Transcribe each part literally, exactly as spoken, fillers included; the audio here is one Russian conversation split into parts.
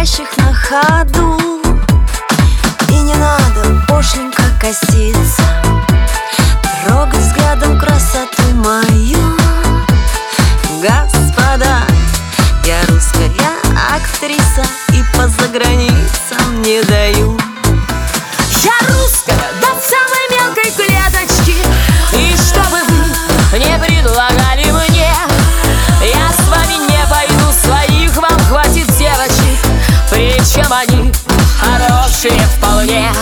говорящих на ходу. И не надо пошленько коситься, трогать взглядом красоту мою. Господа, я русская актриса и по заграницам не даю. Я русская до самой мелкой клеточки, и чтобы вы не предлагали мне, я с вами не пойду, своих вам хватит девочек, причем они хорошие вполне.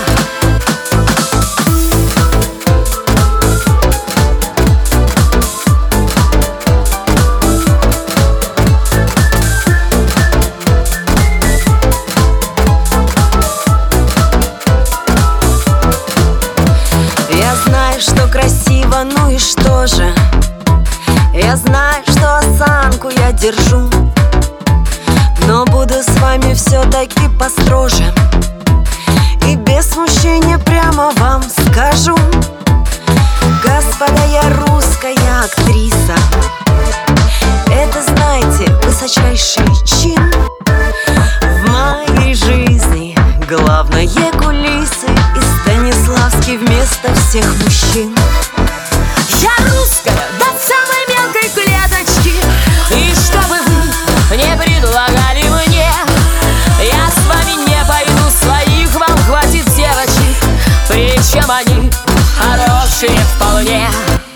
Я знаю, что красиво, ну и что же? Я знаю, что осанку я держу, но буду с вами все-таки построже. И без смущения прямо вам скажу: господа, я русская актриса. Это, знаете, высочайший чин в моей жизни. Главное кулисы и Станиславский вместо всех мужчин. Я русская до самой мелкой клеточки, и чтобы вы не предлагали мне, я с вами не пойду, своих вам хватит девочек, причем они хорошие вполне.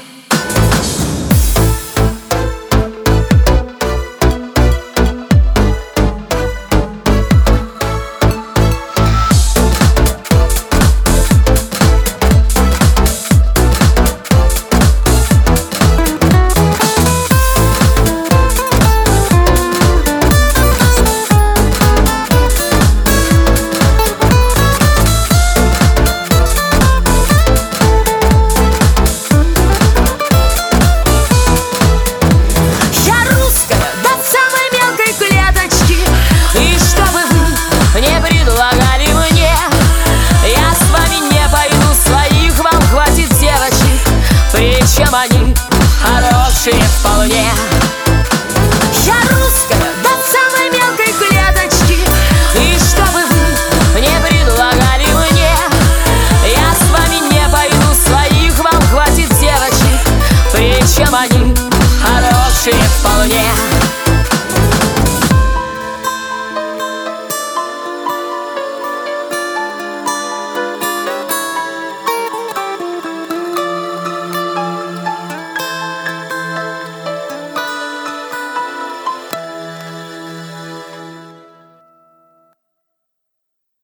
Причем они хорошие вполне. Я русская до самой мелкой клеточки, и чтобы вы не предлагали мне, я с вами не пойду, своих вам хватит девочек, причем они хорошие вполне.